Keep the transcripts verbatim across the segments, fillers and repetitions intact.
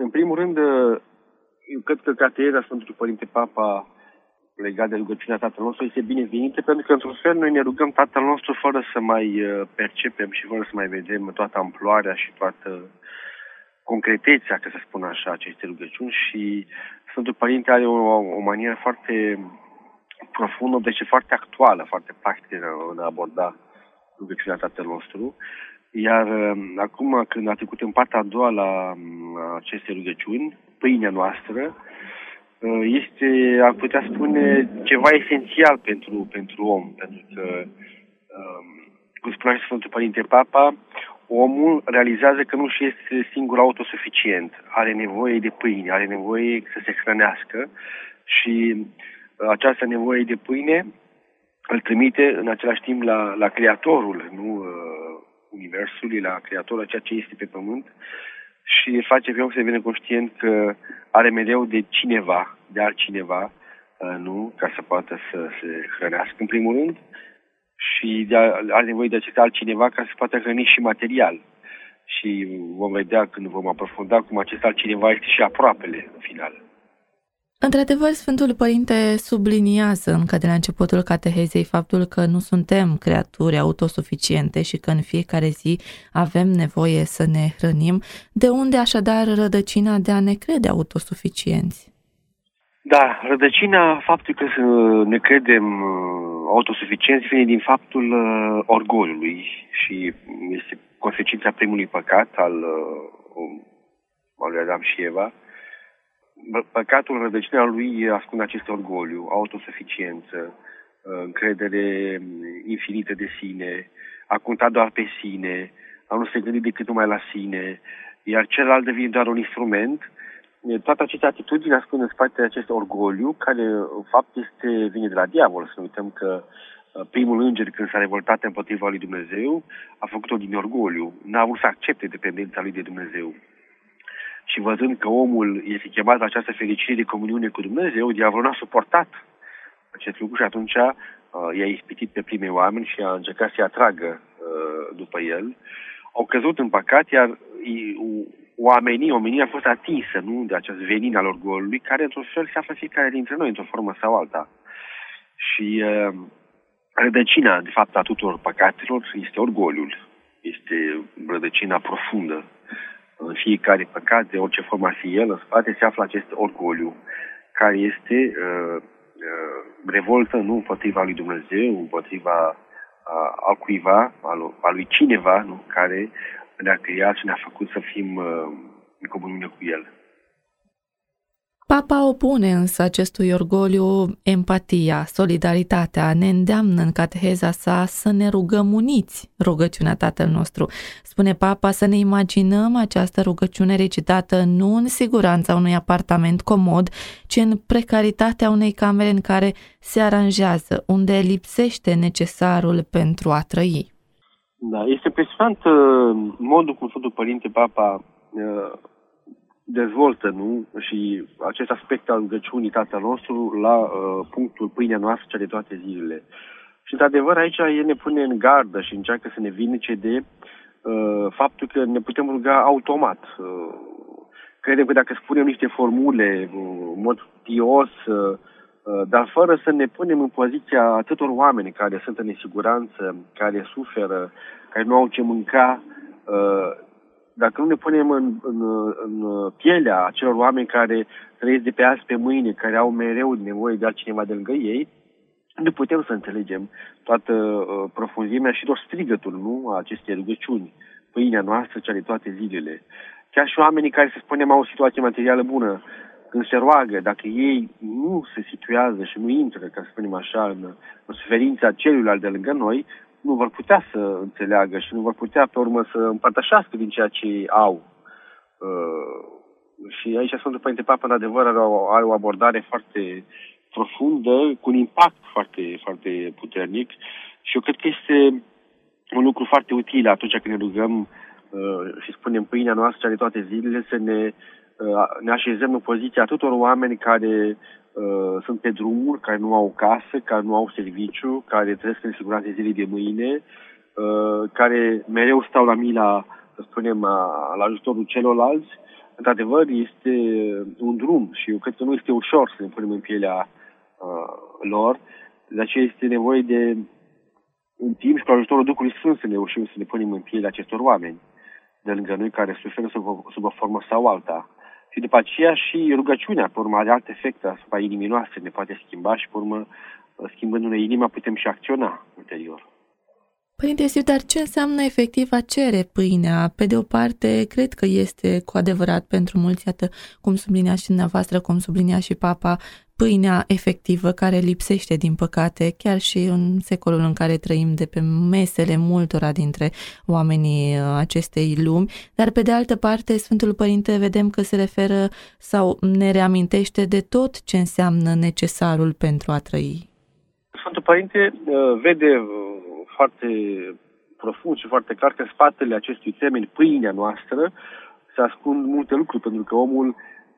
În primul rând, eu cred că cateheza Sfântului Părinte Papa legat de rugăciunea Tatăl nostru este binevenită, pentru că, într-un fel, noi ne rugăm Tatăl nostru fără să mai percepem și fără să mai vedem toată amploarea și toată concretețea, că să spun așa, aceste rugăciuni, și Sfântul Părinte are o, o manieră foarte profundă, deci foarte actuală, foarte practică în a aborda rugăciunea Tatăl nostru. Iar acum, când a trecut în partea a doua la aceste rugăciuni, pâinea noastră este, ar putea spune, ceva esențial pentru, pentru om. Pentru că, cum spunea și Sfântul Părinte Papa, omul realizează că nu și este singur autosuficient. Are nevoie de pâine, are nevoie să se hrănească și această nevoie de pâine îl trimite în același timp la, la Creatorul, nu Universului, la Creatorul, ceea ce este pe pământ, și face pe om să devină conștient că are mereu de cineva, de altcineva, nu, ca să poată să se hrănească în primul rând, și de a, are nevoie de acest altcineva ca să poată hrăni și material. Și vom vedea când vom aprofunda cum acest altcineva este și aproapele în final. Într-adevăr, Sfântul Părinte subliniază încă de la începutul catehezei faptul că nu suntem creaturi autosuficiente și că în fiecare zi avem nevoie să ne hrănim. De unde așadar rădăcina de a ne crede autosuficienți? Da, rădăcina faptului că ne credem autosuficienți vine din faptul orgoliului și este consecința primului păcat al, al lui Adam și Eva. Păcatul, rădăcina lui ascunde acest orgoliu, autosuficiență, încredere infinită de sine, a conta doar pe sine, a nu se gândi decât numai la sine, iar celălalt devine doar un instrument. Toate aceste atitudini ascund în spatele acest orgoliu, care în fapt este, vine de la diavol. Să nu uităm că primul înger, când s-a revoltat împotriva lui Dumnezeu, a făcut-o din orgoliu. N-a vrut să accepte dependența lui de Dumnezeu. Și văzând că omul este chemat la această fericire de comuniune cu Dumnezeu, diavolul n-a suportat acest lucru și atunci uh, i-a ispitit pe primii oameni și a încercat să-i atragă uh, după el. Au căzut în păcat, iar oamenii, omenia a fost atinsă, nu, de acest venin al orgolului, care într-un fel se află fiecare dintre noi, într-o formă sau alta. Și uh, rădăcina, de fapt, a tuturor păcatelor este orgoliul. Este rădăcina profundă. În fiecare păcat, de orice formă ar fi el, în spate se află acest orgoliu, care este uh, uh, revoltă, nu împotriva lui Dumnezeu, împotriva uh, al cuiva, al, al lui cineva, nu, care ne-a creat și ne-a făcut să fim uh, în comuniune cu el. Papa opune însă acestui orgoliu empatia, solidaritatea, ne îndeamnă în cateheza sa să ne rugăm uniți rugăciunea Tatăl nostru. Spune Papa să ne imaginăm această rugăciune recitată nu în siguranța unui apartament comod, ci în precaritatea unei camere în care se aranjează, unde lipsește necesarul pentru a trăi. Da, este impresionant modul cum Sfântul Părinte Papa dezvoltă, nu? Și acest aspect al rugăciunii Tatăl nostru la uh, punctul pâinea noastră cea de toate zilele. Și într-adevăr aici el ne pune în gardă și încearcă să ne vindece de uh, faptul că ne putem ruga automat. Uh, credem că dacă spunem niște formule uh, în mod pios, uh, dar fără să ne punem în poziția atâtor oameni care sunt în nesiguranță, care suferă, care nu au ce mânca, uh, dacă nu ne punem în, în, în pielea acelor oameni care trăiesc de pe azi pe mâine, care au mereu nevoie de altcineva de lângă ei, nu putem să înțelegem toată uh, profunzimea și doar strigătul, nu, a acestei rugăciuni, pâinea noastră, cea de toate zilele. Chiar și oamenii care, să spunem, au o situație materială bună, când se roagă, dacă ei nu se situează și nu intră, ca să spunem așa, în, în suferința celuilalt de lângă noi, nu vor putea să înțeleagă și nu vor putea, pe urmă, să împărtășească din ceea ce au. Uh, și aici Sfântul Părinte Papa, în adevăr, are o, are o abordare foarte profundă, cu un impact foarte, foarte puternic și eu cred că este un lucru foarte util atunci când ne rugăm uh, și spunem pâinea noastră de toate zilele, să ne, uh, ne așezăm în poziția tuturor oameni care Uh, sunt pe drumuri, care nu au casă, care nu au serviciu, care trăiesc în siguranță zilei de mâine, uh, care mereu stau la mila, să spunem, la ajutorul celorlalți într-adevăr, este un drum și eu cred că nu este ușor să ne punem în pielea uh, lor. De aceea este nevoie de un timp și cu ajutorul Duhului Sfânt să ne reușim să ne punem în pielea acestor oameni de lângă noi care suferă sub, sub o formă sau alta. Și după aceea și rugăciunea, pe urmă, are alt efect asupra inimii noastre, ne poate schimba și, pe urmă, schimbându-ne inima, putem și acționa ulterior. Părinte Iusiu, dar ce înseamnă efectiv a cere pâinea? Pe de o parte, cred că este cu adevărat pentru mulți, iată, cum sublinia și dumneavoastră, cum sublinia și Papa, pâinea efectivă care lipsește, din păcate, chiar și în secolul în care trăim, de pe mesele multora dintre oamenii acestei lumi, dar pe de altă parte, Sfântul Părinte vedem că se referă sau ne reamintește de tot ce înseamnă necesarul pentru a trăi. Sfântul Părinte vede foarte profund și foarte clar că în spatele acestui termen, pâinea noastră, se ascund multe lucruri, pentru că omul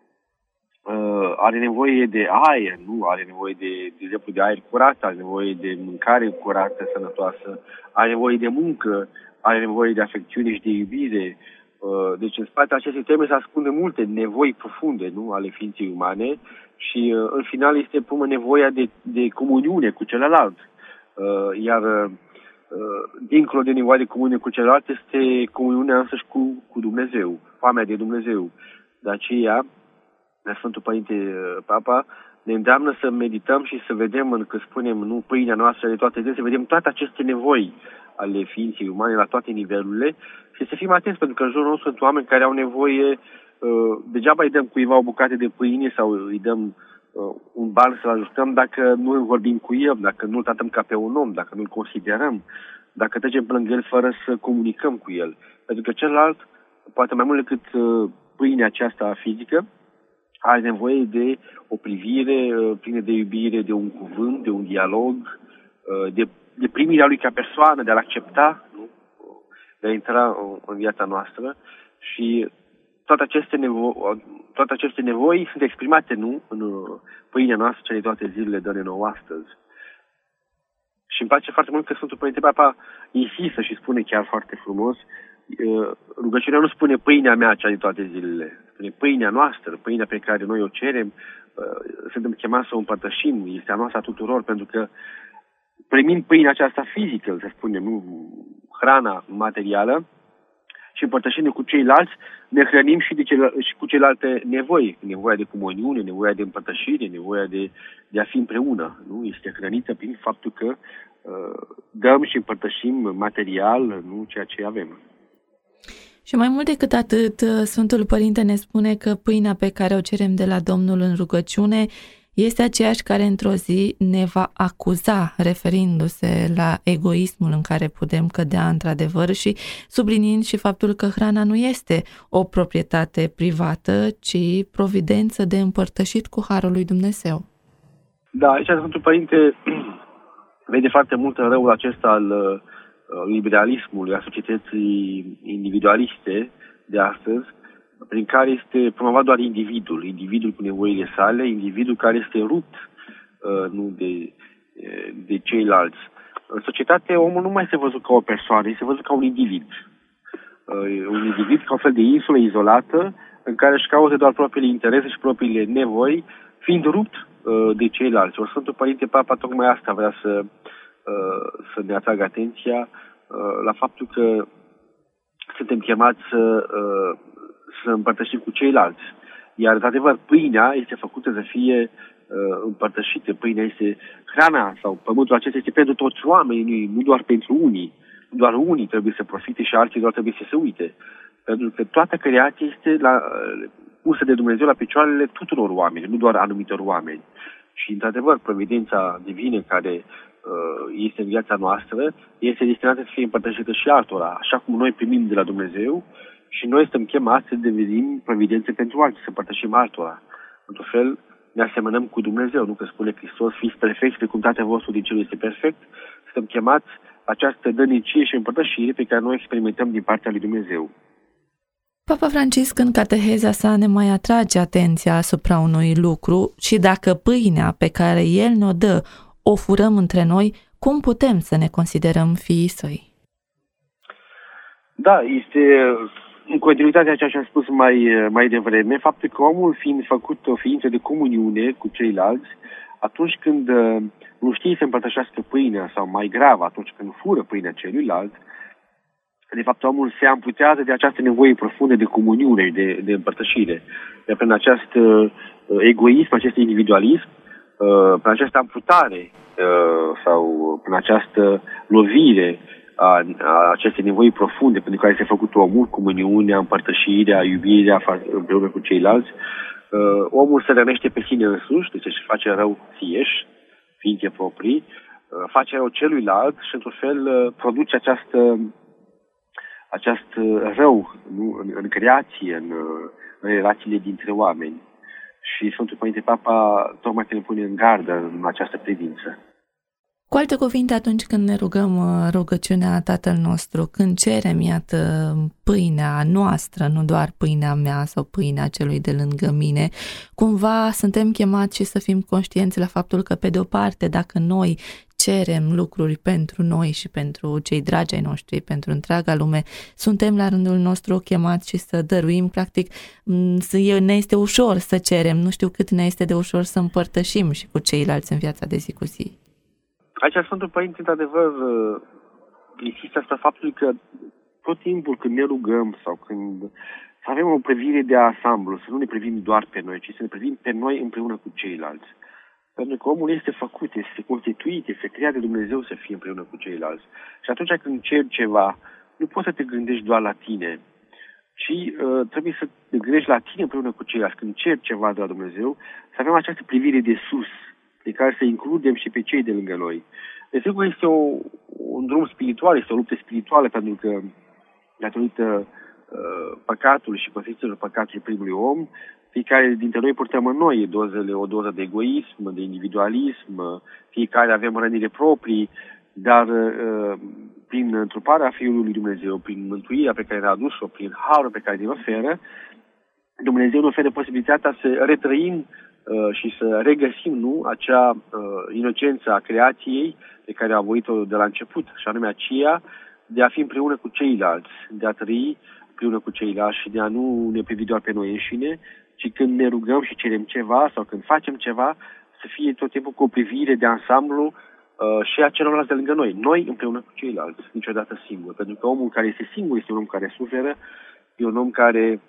uh, are nevoie de aer, nu? Are nevoie de, de exemplu, de aer curat, are nevoie de mâncare curată, sănătoasă, are nevoie de muncă, are nevoie de afecțiune și de iubire. Uh, deci în spatele acestui termen se ascunde multe nevoi profunde, nu? Ale ființei umane și uh, în final este până nevoia de, de comuniune cu celălalt. Uh, iar uh, dincolo de nevoia de comuniune cu celălalt este comuniunea însăși cu, cu Dumnezeu, foamea de Dumnezeu. De aceea, Sfântul Părinte Papa ne îndeamnă să medităm și să vedem, în că spunem, nu pâinea noastră de toate zilele, să vedem toate aceste nevoi ale ființei umane la toate nivelurile și să fim atenți, pentru că în jurul nostru sunt oameni care au nevoie, uh, degeaba îi dăm cuiva o bucată de pâine sau îi dăm un ban să-l ajutăm dacă nu vorbim cu el, dacă nu-l tratăm ca pe un om, dacă nu-l considerăm, dacă trecem pe lângă el fără să comunicăm cu el. Pentru că celălalt, poate mai mult decât pâinea aceasta fizică, are nevoie de o privire plină de iubire, de un cuvânt, de un dialog, de, de primirea lui ca persoană, de a-l accepta, nu? De a intra în viața noastră și toate aceste, nevo- toate aceste nevoi sunt exprimate, nu? În pâinea noastră, cele toate zilele, dă-ne nouă astăzi. Și îmi place foarte mult că Sfântul Părinte Papa insistă și spune chiar foarte frumos, rugăciunea nu spune pâinea mea, cea de toate zilele, spune pâinea noastră, pâinea pe care noi o cerem, suntem chemați să o împărtășim, este a noastră a tuturor, pentru că primind pâinea aceasta fizică, să spunem, nu hrana materială, și împărtășindu cu ceilalți, ne hrănim și, de cel, și cu celelalte nevoi. Nevoia de comuniune, nevoia de împărtășire, nevoia de, de a fi împreună. Nu? Este hrănită prin faptul că uh, dăm și împărtășim material, nu ceea ce avem. Și mai mult decât atât, Sfântul Părinte ne spune că pâinea pe care o cerem de la Domnul în rugăciune este aceeași care într-o zi ne va acuza, referindu-se la egoismul în care putem cădea într-adevăr și subliniind și faptul că hrana nu este o proprietate privată, ci providență de împărtășit cu harul lui Dumnezeu. Da, aici Sfântul Părinte vede foarte mult în răul acesta al uh, liberalismului, a societății individualiste de astăzi, prin care este promovat doar individul, individul cu nevoile sale, individul care este rupt uh, nu de, de ceilalți. În societate, omul nu mai se văzut ca o persoană, se văzut ca un individ. Uh, un individ ca un fel de insulă izolată, în care își caută doar propriile interese și propriile nevoi, fiind rupt uh, de ceilalți. Ori Sfântul Părinte Papa tocmai asta vrea să, uh, să ne atragă atenția uh, la faptul că suntem chemați să uh, să împărtășim cu ceilalți. Iar, într-adevăr, pâinea este făcută să fie uh, împărtășită. Pâinea este hrana sau pământul acesta este pentru toți oamenii, nu doar pentru unii. Nu doar unii trebuie să profite și alții doar trebuie să se uite. Pentru că toată creația este la, uh, pusă de Dumnezeu la picioarele tuturor oamenilor, nu doar anumitor oameni. Și, într-adevăr, providența divină care uh, este în viața noastră este destinată să fie împărtășită și altora. Așa cum noi primim de la Dumnezeu, și noi suntem chemați să devenim providențe pentru alții, să împărtășim altora. Într-un fel, ne asemănăm cu Dumnezeu, nu că spune Hristos, fiți perfecți, precum Tatăl vostru din cerul este perfect. Suntem chemați această dănicie și împărtășire pe care noi experimentăm din partea lui Dumnezeu. Papa Francisc, în cateheza sa, ne mai atrage atenția asupra unui lucru și dacă pâinea pe care El ne-o dă o furăm între noi, cum putem să ne considerăm fiii Săi? Da, este în continuitatea ceea ce am spus mai, mai devreme, faptul că omul fiind făcut o ființă de comuniune cu ceilalți, atunci când nu știe să împărtășească pâinea, sau mai grav, atunci când fură pâinea celuilalt, de fapt omul se amputează de această nevoie profundă de comuniune și de, de împărtășire. Iar prin acest uh, egoism, acest individualism, uh, prin această amputare uh, sau prin această lovire a, a acestei nevoi profunde pentru care s-a făcut omul, comuniunea, împărtășirea, iubirea împreună cu ceilalți, uh, omul se rănește pe sine însuși, deci își face rău sieși, ființe proprii, uh, face rău celuilalt și într-un fel uh, produce această acest rău, nu, în, în creație, în, în relațiile dintre oameni. Și Sfântul Părinte Papa tocmai că ne pune în gardă în această privință. Cu alte cuvinte, atunci când ne rugăm rugăciunea Tatăl nostru, când cerem, iată, pâinea noastră, nu doar pâinea mea sau pâinea celui de lângă mine, cumva suntem chemați și să fim conștienți la faptul că, pe de o parte, dacă noi cerem lucruri pentru noi și pentru cei dragi ai noștri, pentru întreaga lume, suntem la rândul nostru chemați și să dăruim, practic, ne este ușor să cerem, nu știu cât ne este de ușor să împărtășim și cu ceilalți în viața de zi cu zi. Aici Sfântul Părinte, într-adevăr, insistă asupra faptului că tot timpul când ne rugăm sau când să avem o privire de ansamblu, să nu ne privim doar pe noi, ci să ne privim pe noi împreună cu ceilalți. Pentru că omul este făcut, este constituit, este creat de Dumnezeu să fie împreună cu ceilalți. Și atunci când ceri ceva, nu poți să te gândești doar la tine, ci uh, trebuie să te gândești la tine împreună cu ceilalți. Când ceri ceva de la Dumnezeu, să avem această privire de sus, de care să includem și pe cei de lângă noi. Deci, sigur, este o, un drum spiritual, este o luptă spirituală, pentru că, datorită uh, păcatului și consecințelor păcatului primului om, fiecare dintre noi purtăm în noi dozele, o doză de egoism, de individualism, fiecare avem rănire proprii, dar uh, prin întruparea Fiului lui Dumnezeu, prin mântuirea pe care ne-a adus-o, prin harul pe care ne oferă, Dumnezeu ne oferă posibilitatea să retrăim și să regăsim, nu, acea uh, inocență a creației pe care a voit-o de la început, și anume aceea de a fi împreună cu ceilalți, de a trăi împreună cu ceilalți și de a nu ne privi doar pe noi înșine, ci când ne rugăm și cerem ceva sau când facem ceva, să fie tot timpul cu o privire de ansamblu uh, și a celorlalți de lângă noi, noi împreună cu ceilalți, niciodată singur. Pentru că omul care este singur este un om care suferă, e un om care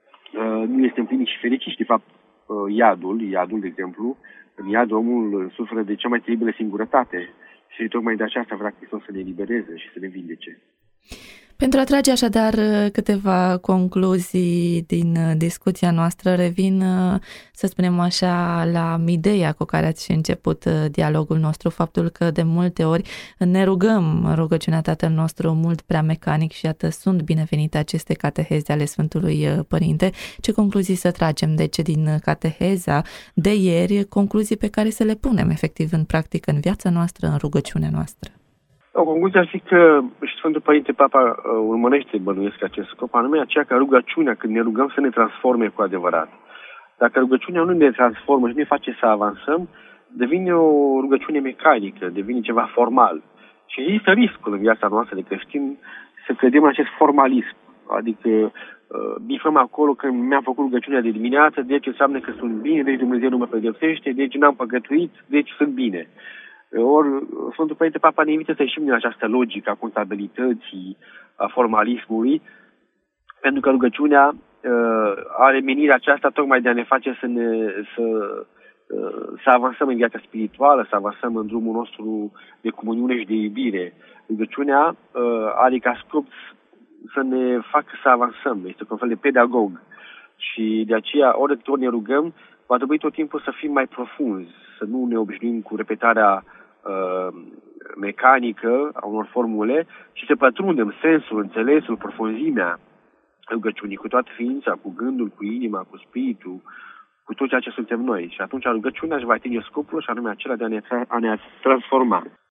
uh, nu este împlinit și fericit și, de fapt, iadul, iadul, de exemplu, în iad omul suferă de cea mai teribilă singurătate și tocmai de aceasta vrea Hristos să ne elibereze și să ne vindece. Pentru a trage așadar câteva concluzii din discuția noastră, revin, să spunem așa, la ideea cu care ați și început dialogul nostru, faptul că de multe ori ne rugăm rugăciunea Tatăl nostru mult prea mecanic și iată, sunt binevenite aceste cateheze ale Sfântului Părinte. Ce concluzii să tragem, deci, din cateheza de ieri, concluzii pe care să le punem efectiv în practică în viața noastră, în rugăciunea noastră? O concluzie ar fi că și Sfântul Părinte Papa uh, urmărește, bănuiesc, acest scop, anume aceea ca rugăciunea, când ne rugăm, să ne transforme cu adevărat. Dacă rugăciunea nu ne transformă și nu ne face să avansăm, devine o rugăciune mecanică, devine ceva formal. Și există riscul în viața noastră de creștini să credem în acest formalism. Adică uh, bifăm acolo că mi-am făcut rugăciunea de dimineață, deci înseamnă că sunt bine, deci Dumnezeu nu mă pedepsește, deci n-am păcătuit, deci sunt bine. Ori Sfântul Părinte Papa ne invită să ieșim din această logică a contabilității, a formalismului, pentru că rugăciunea uh, are menirea aceasta tocmai de a ne face să, ne, să, uh, să avansăm în viața spirituală, să avansăm în drumul nostru de comuniune și de iubire. Rugăciunea uh, are ca scop să ne facă să avansăm, este un fel de pedagog. Și de aceea, ori de tot ne rugăm, va trebui tot timpul să fim mai profunzi, să nu ne obișnuim cu repetarea uh, mecanică a unor formule, ci să pătrundem sensul, înțelesul, profunzimea rugăciunii cu toată ființa, cu gândul, cu inima, cu spiritul, cu tot ceea ce suntem noi. Și atunci rugăciunea își va atinge scopul și anume acela de a ne, a ne transforma.